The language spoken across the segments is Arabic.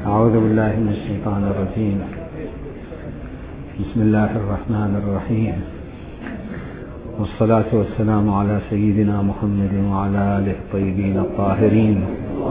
أعوذ بالله من الشيطان الرجيم. بسم الله الرحمن الرحيم، والصلاة والسلام على سيدنا محمد وعلى آله الطيبين الطاهرين.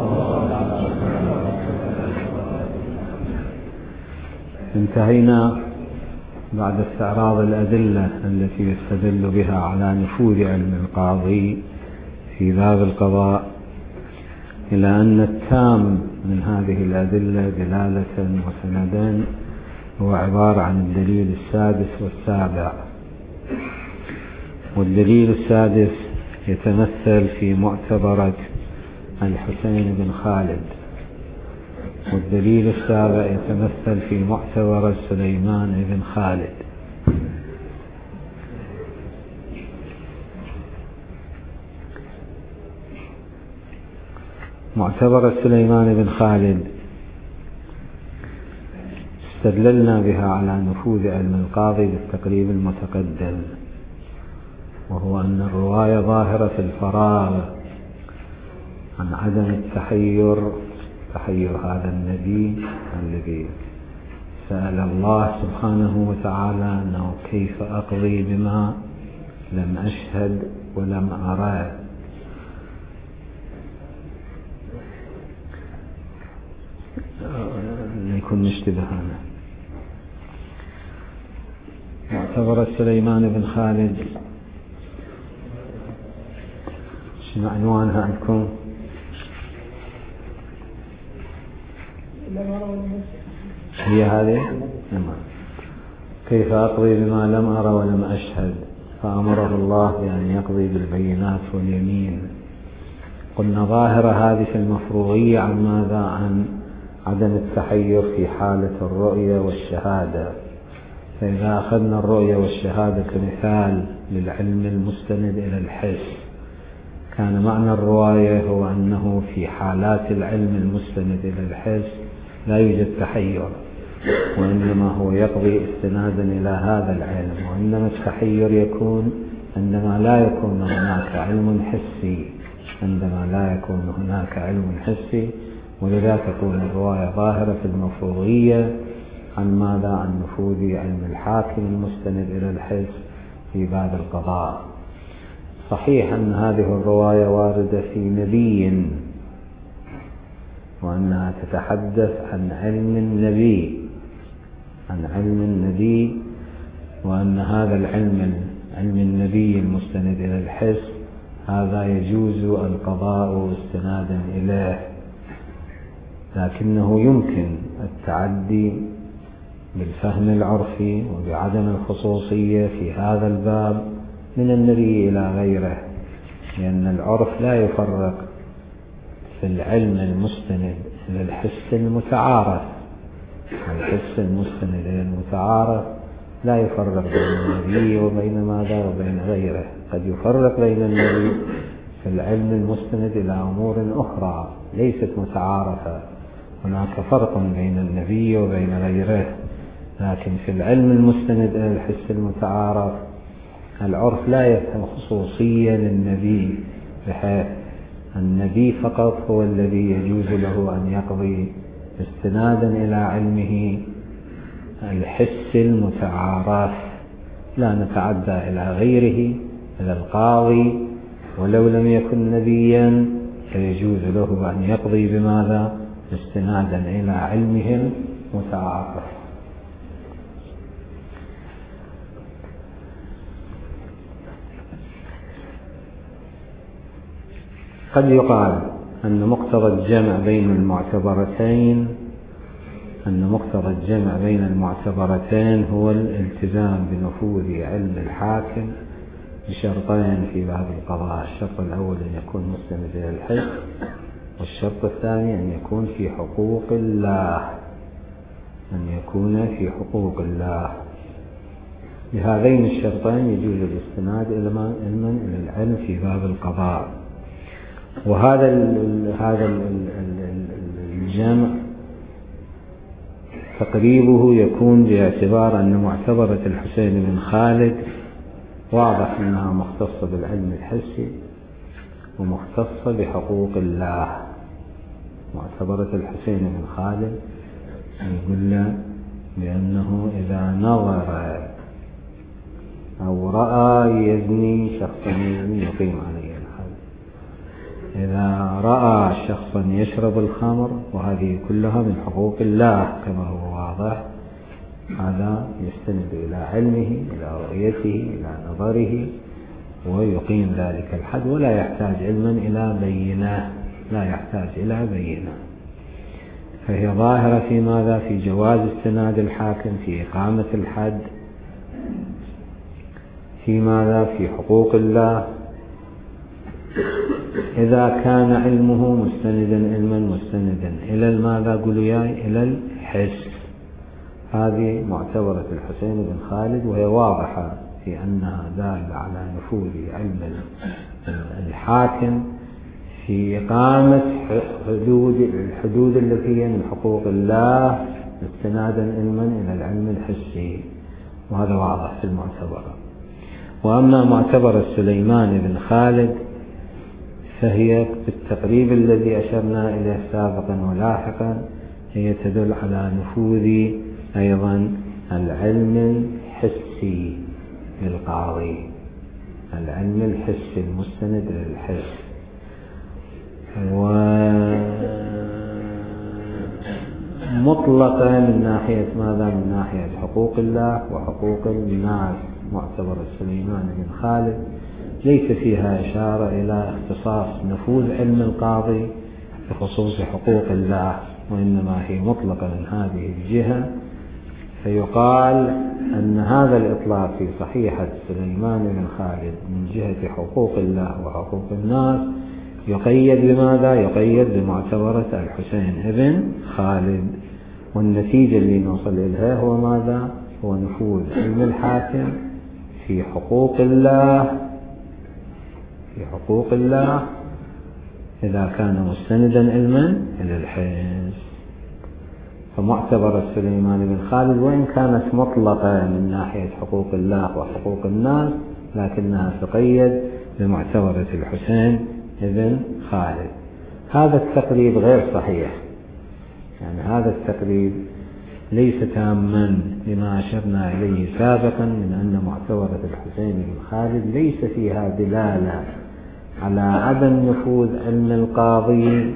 انتهينا بعد استعراض الأدلة التي يستدل بها على نفوذ علم القاضي في باب القضاء إلى أن التام من هذه الأدلة دلالة وسندا هو عبارة عن الدليل السادس والسابع. والدليل السادس يتمثل في معتبرة الحسين بن خالد، والدليل السابع يتمثل في معتبرة سليمان بن خالد. معتبرة سليمان بن خالد استدللنا بها على نفوذ علم القاضي بالتقريب المتقدم، وهو أن الرواية ظاهرة في الفراغ عن عدم التحير، تحير هذا النبي الذي سأل الله سبحانه وتعالى أنه كيف أقضي بما لم أشهد ولم أرى. يكون نشتبه هذا. معتبرة سليمان بن خالد شنو عنوانها عندكم؟ هي هذه؟ كيف أقضي بما لم أرى ولم أشهد، فأمره الله بأن يقضي بالبينات واليمين. قلنا ظاهرة هذه في المفروضية عن ماذا؟ عن عدم التحير في حالة الرؤية والشهادة. فإذا أخذنا الرؤية والشهادة كمثال للعلم المستند إلى الحس، كان معنى الرواية هو أنه في حالات العلم المستند إلى الحس لا يوجد تحير، وإنما هو يقضي استنادا إلى هذا العلم. وإنما التحير يكون عندما لا يكون هناك علم حسي، عندما لا يكون هناك علم حسي. ولذا تكون الرواية ظاهرة في المفروضية عن ماذا؟ عن نفوذ علم الحاكم المستند إلى الحس في باب القضاء. صحيح أن هذه الرواية واردة في نبي، وأنها تتحدث عن علم النبي، عن علم النبي، وأن هذا العلم، علم النبي المستند إلى الحس، هذا يجوز القضاء استنادا إليه. لكنه يمكن التعدي بالفهم العرفي وبعدم الخصوصية في هذا الباب من النبي إلى غيره، لأن العرف لا يفرق في العلم المستند إلى الحس المتعارف. الحس المستند إلى المتعارف لا يفرق بين النبي وبين ماذا؟ وبين غيره. قد يفرق بين النبي في العلم المستند إلى أمور أخرى ليست متعارفة، هناك فرق بين النبي وبين غيره. لكن في العلم المستند إلى الحس المتعارف العرف لا يفهم خصوصية للنبي، بحيث النبي فقط هو الذي يجوز له أن يقضي استنادا إلى علمه الحس المتعارف. لا نتعدى إلى غيره، إلى القاضي ولو لم يكن نبيا فيجوز له أن يقضي بماذا؟ استنادا إلى علمه المتعارف. قد يقال أن مقتضى الجمع بين المعتبرتين، هو الالتزام بنفوذ علم الحاكم بشرطين في باب القضاء. الشرط الأول أن يكون مستند إلى الحس، والشرط الثاني أن يكون في حقوق الله، بهذين الشرطين يجوز الاستناد إلى العلم في باب القضاء. وهذا الجمع تقريبه يكون باعتبار أن معتبرة الحسين بن خالد واضح أنها مختصة بالعلم الحسي ومختصة بحقوق الله. معتبرة الحسين بن خالد يقول له بأنه إذا نظر أو رأى يزني شخصا يزني يقيم عليه الحد. إذا رأى شخصا يشرب الخمر، وهذه كلها من حقوق الله كما هو واضح، هذا يستند إلى علمه، إلى رؤيته، إلى نظره، ويقيم ذلك الحد ولا يحتاج علما إلى بينة، لا يحتاج إلى بينة. فهي ظاهرة في ماذا؟ في جواز استناد الحاكم في إقامة الحد في ماذا؟ في حقوق الله، إذا كان علمه مستندا علما مستندا إلى ماذا؟ قولوا ياي إلى الحس. هذه معتبرة الحسين بن خالد، وهي واضحة في أنها دالة على نفوذ علم الحاكم في إقامة الحدود التي هي من حقوق الله استنادا علما إلى العلم الحسي، وهذا واضح في المعتبرة. وأما معتبرة سليمان بن خالد فهي بالتقريب الذي أشرنا إليه سابقا ولاحقا، هي تدل على نفوذ أيضا العلم الحسي للقاضي، العلم الحسي المستند للحس، ومطلقا من ناحية ماذا؟ من ناحية حقوق الله وحقوق الناس. معتبر سليمان بن خالد ليس فيها إشارة إلى اختصاص نفوذ علم القاضي بخصوص حقوق الله، وإنما هي مطلقة من هذه الجهة. فيقال أن هذا الإطلاق في صحيحة سليمان بن خالد من جهة حقوق الله وحقوق الناس يقيد بماذا؟ يقيد بمعتبرة الحسين بن خالد، والنتيجة اللي نوصل إليها هو ماذا؟ هو نفوذ علم الحاكم في حقوق الله، في حقوق الله إذا كان مستندا علما إلى الحس. فمعتبرة سليمان بن خالد وإن كانت مطلقة من ناحية حقوق الله وحقوق الناس، لكنها تقيد بمعتبرة الحسين بن خالد. هذا التقريب غير صحيح، يعني هذا التقريب ليس تاما لما أشرنا إليه سابقا من أن معتبرة الحسين بن خالد ليس فيها دلالة على عدم نفوذ علم القاضي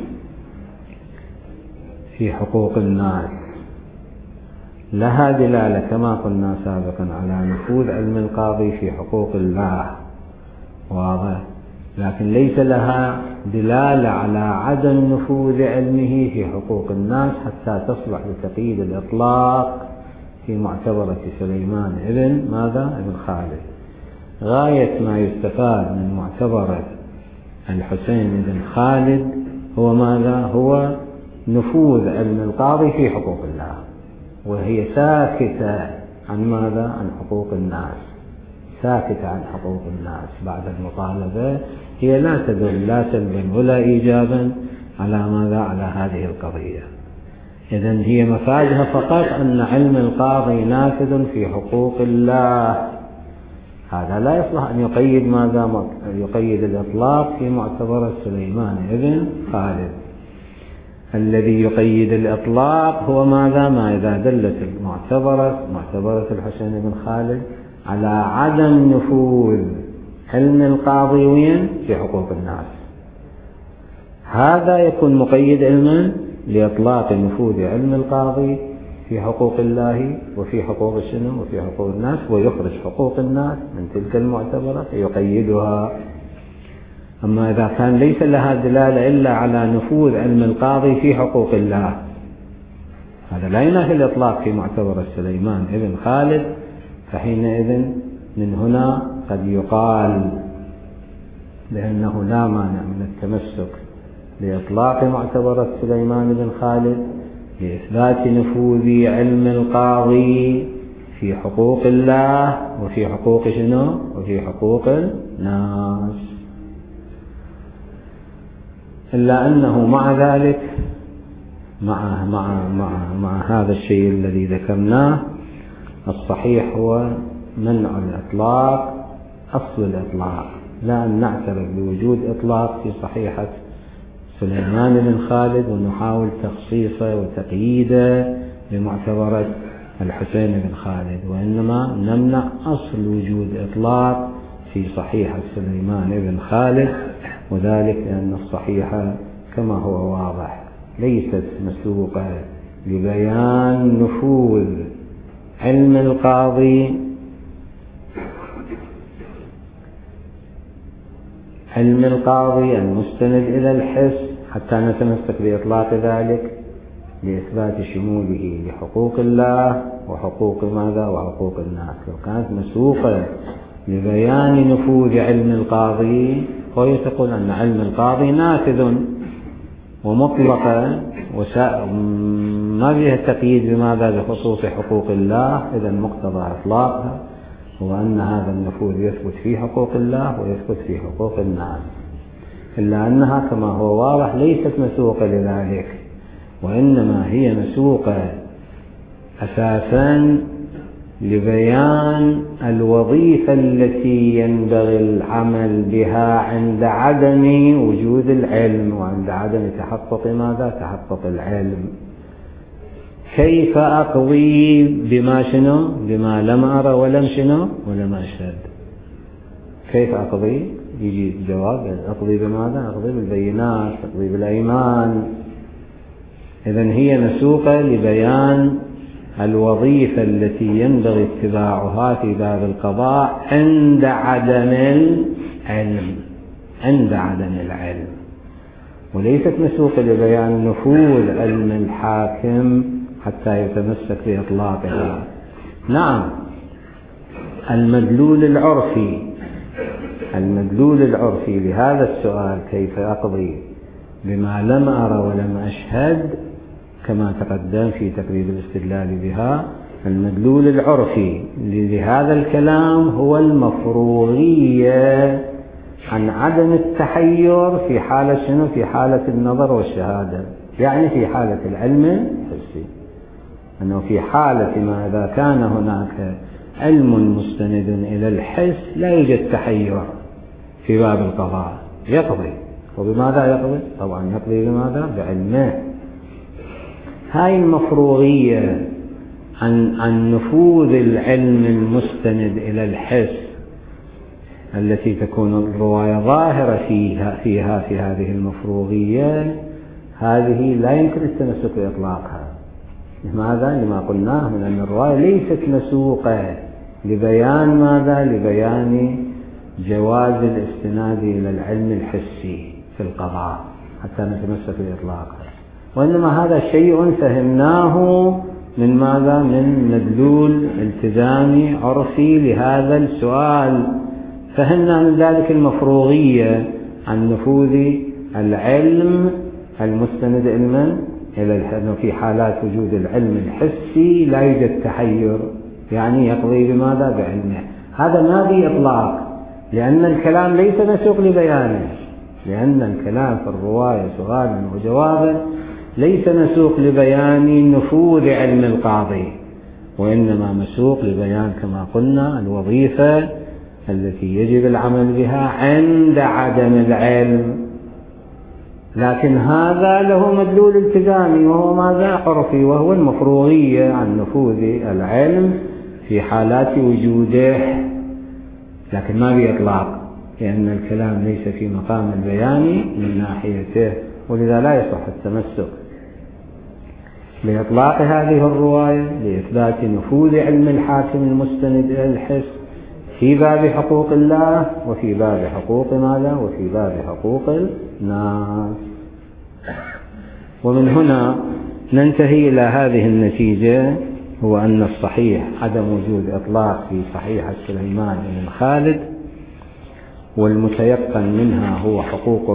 في حقوق الناس، لها دلالة كما قلنا سابقا على نفوذ علم القاضي في حقوق الله، واضح، لكن ليس لها دلالة على عدم نفوذ علمه في حقوق الناس حتى تصلح لتقييد الإطلاق في معتبرة سليمان بن ماذا؟ ابن خالد. غاية ما يستفاد من معتبرة الحسين بن خالد هو ماذا؟ هو نفوذ علم القاضي في حقوق الله، وهي ساكتة عن ماذا؟ عن حقوق الناس، ساكتة عن حقوق الناس بعد المطالبة. هي لا تدل لا سلبا ولا إيجابا على ماذا؟ على هذه القضية. إذن هي مفادها فقط أن علم القاضي نافذ في حقوق الله. هذا لا يصلح أن يقيد ماذا؟ يقيد الإطلاق في معتبرة سليمان بن خالد. الذي يقيد الإطلاق هو ماذا؟ ما إذا دلت معتبرة الحسين بن خالد على عدم نفوذ علم القاضي وين؟ في حقوق الناس، هذا يكون مقيد علما لإطلاق نفوذ علم القاضي في حقوق الله وفي حقوق الشنو وفي حقوق الناس، ويخرج حقوق الناس من تلك المعتبرة فيقيدها. أما إذا كان ليس لها دلالة إلا على نفوذ علم القاضي في حقوق الله، هذا لا ينافي الإطلاق في معتبرة سليمان بن خالد، فحينئذ من هنا قد يقال بأنه لا مانع من التمسك بإطلاق معتبرة سليمان بن خالد لإثبات نفوذ علم القاضي في حقوق الله وفي حقوق شنو؟ وفي حقوق الناس. إلا أنه مع ذلك مع هذا الشيء الذي ذكرناه، الصحيح هو منع الإطلاق، أصل الإطلاق، لا أن نعترف بوجود إطلاق في صحيحة سليمان بن خالد ونحاول تخصيصه وتقييده بمعتبرة الحسين بن خالد، وإنما نمنع أصل وجود إطلاق في صحيحة سليمان بن خالد، وذلك لأن الصحيحة كما هو واضح ليست مسوقة لبيان نفوذ علم القاضي المستند إلى الحس حتى نتمسك بإطلاق ذلك لإثبات شموله لحقوق الله وحقوق ماذا وحقوق الناس. لو كانت مسوقة لبيان نفوذ علم القاضي فهي تقول أن علم القاضي نافذ ومطلقة وما فيها تقييد بماذا بخصوص حقوق الله، إذا مقتضى إطلاقها هو أن هذا النفوذ يثبت في حقوق الله ويثبت في حقوق الناس، إلا أنها كما هو واضح ليست مسوقة لذلك، وإنما هي مسوقة أساسا لبيان الوظيفة التي ينبغي العمل بها عند عدم وجود العلم وعند عدم تحقق ماذا تحقق العلم. كيف أقضي بما لم أرى ولم ولم أشهد. كيف أقضي؟ يجي الجواب أقضي بماذا؟ أقضي بالبينات، أقضي بالأيمان. إذن هي مسوقة لبيان الوظيفة التي ينبغي اتباعها في باب القضاء عند عدم العلم، وليست مسوقة لبيان نفوذ علم الحاكم حتى يتمسك بإطلاقها. نعم، المدلول العرفي لهذا السؤال كيف أقضي بما لم أرى ولم أشهد كما تقدم في تقريب الاستدلال بها، المدلول العرفي لهذا الكلام هو المفروغية عن عدم التحير في حالة في حالة النظر والشهادة، يعني في حالة العلم الحسي، أنه في حالة ما إذا كان هناك علم مستند إلى الحس لا يوجد تحير في باب القضاء، يقضي. وبماذا يقضي؟ طبعا يقضي بماذا؟ بعلمه. هاي المفروغية عن نفوذ العلم المستند إلى الحس التي تكون الرواية ظاهرة فيها في هذه المفروغية، هذه لا يمكن التمسك بإطلاقها. لماذا؟ لما قلناه من أن الرواية ليست مسوقة لبيان ماذا؟ لبيان جواز الاستناد إلى العلم الحسي في القضاء حتى نتمسك بإطلاقها، وإنما هذا شيء فهمناه من ماذا؟ من مدلول التزامي عرفي لهذا السؤال. فهمنا من ذلك المفروغية عن نفوذ العلم المستند إلى الحس، في حالات وجود العلم الحسي لا يوجد تحير، يعني يقضي بماذا؟ بعلمه. هذا ما في إطلاق، لأن الكلام ليس مسوق لبيانه، لأن الكلام في الرواية سؤالا وجوابا ليس مسوق لبيان نفوذ علم القاضي، وإنما مسوق لبيان كما قلنا الوظيفة التي يجب العمل بها عند عدم العلم. لكن هذا له مدلول التزامي وهو ماذا؟ عرفي، وهو المفروغية عن نفوذ العلم في حالات وجوده، لكن ما بإطلاق، لأن الكلام ليس في مقام البيان من ناحيته، ولذا لا يصح التمسك بإطلاق هذه الرواية لإثبات نفوذ علم الحاكم المستند إلى الحس في باب حقوق الله وفي باب حقوق ماذا؟ وفي باب حقوق الناس. ومن هنا ننتهي إلى هذه النتيجة، هو أن الصحيح عدم وجود إطلاق في صحيحة سليمان بن خالد، والمتيقن منها هو حقوق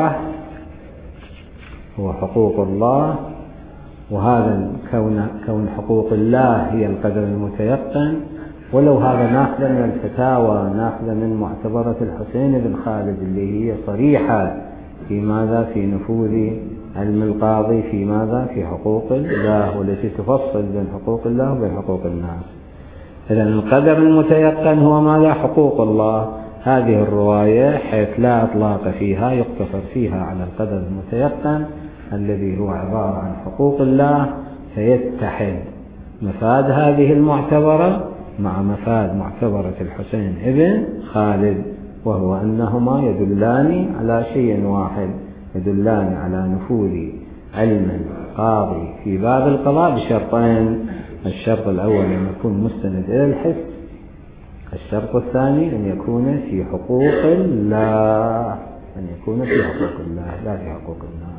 الله، وهذا كون حقوق الله هي القدر المتيقن، ولو هذا ناخذ من الفتاوى، ناخذ من معتبرة الحسين بن خالد اللي هي صريحة في ماذا؟ في نفوذ علم القاضي في ماذا؟ في حقوق الله، والتي تفصل بين حقوق الله وبين حقوق الناس. إذن القدر المتيقن هو ماذا؟ حقوق الله. هذه الرواية حيث لا إطلاق فيها يقتصر فيها على القدر المتيقن الذي هو عبارة عن حقوق الله، فيتحد مفاد هذه المعتبرة مع مفاد معتبرة الحسين ابن خالد، وهو أنهما يدلان على شيء واحد، يدلان على نفوذ علم القاضي في باب القضاء بشرطين: الشرط الأول أن يكون مستند إلى الحس، الشرط الثاني أن يكون في حقوق الله، أن يكون في حقوق الله لا في حقوق الناس.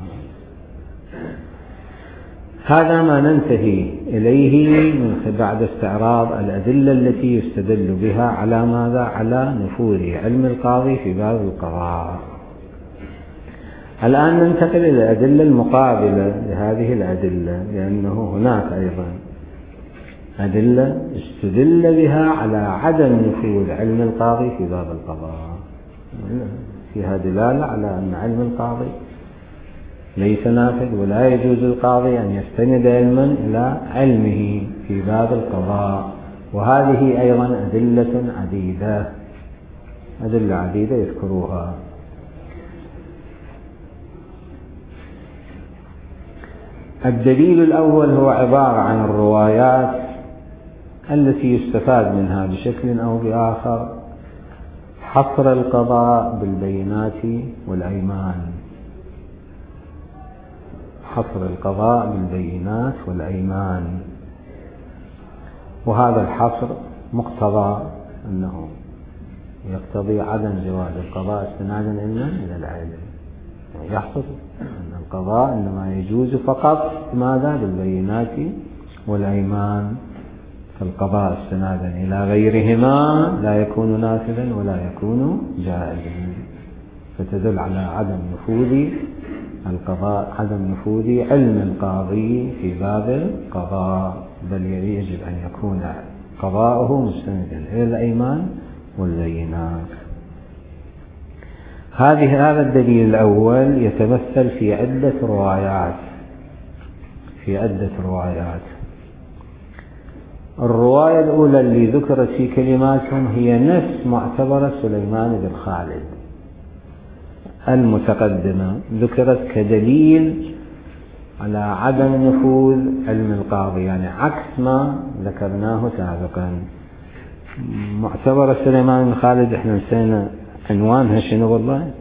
هذا ما ننتهي إليه من بعد استعراض الأدلة التي يستدل بها على ماذا؟ على نفوذ علم القاضي في باب القضاء. الآن ننتقل إلى الأدلة المقابلة لهذه الأدلة، لأنه هناك أيضا أدلة استدل بها على عدم نفوذ علم القاضي في باب القضاء، فيها دلالة على أن علم القاضي ليس نافذ، ولا يجوز القاضي أن يستند علما إلى علمه في باب القضاء. وهذه أيضا أدلة عديدة، أدلة عديدة يذكروها. الدليل الأول هو عبارة عن الروايات التي يستفاد منها بشكل أو بآخر حصر القضاء بالبينات والأيمان، حصر القضاء بالبينات والأيمان. وهذا الحصر مقتضى أنه يقتضي عدم جواز القضاء استنادا إلى العلم، يحصل أن القضاء إنما يجوز فقط ماذا؟ بالبينات والأيمان، فالقضاء استنادا إلى غيرهما لا يكون نافذا ولا يكون جائزا، فتدل على عدم نفوذ القضاء، عدم نفوذ علم القاضي في باب القضاء، بل يجب أن يكون قضاؤه مستندا إلى الأيمان والبينات. هذا الدليل الأول يتمثل في عدة روايات. الرواية الأولى اللي ذكرت في كلماتهم هي نفس معتبرة سليمان بن خالد المتقدمة، ذكرت كدليل على عدم نفوذ علم القاضي، يعني عكس ما ذكرناه سابقا. معتبرة سليمان بن خالد احنا نسينا عنوانها شنو والله؟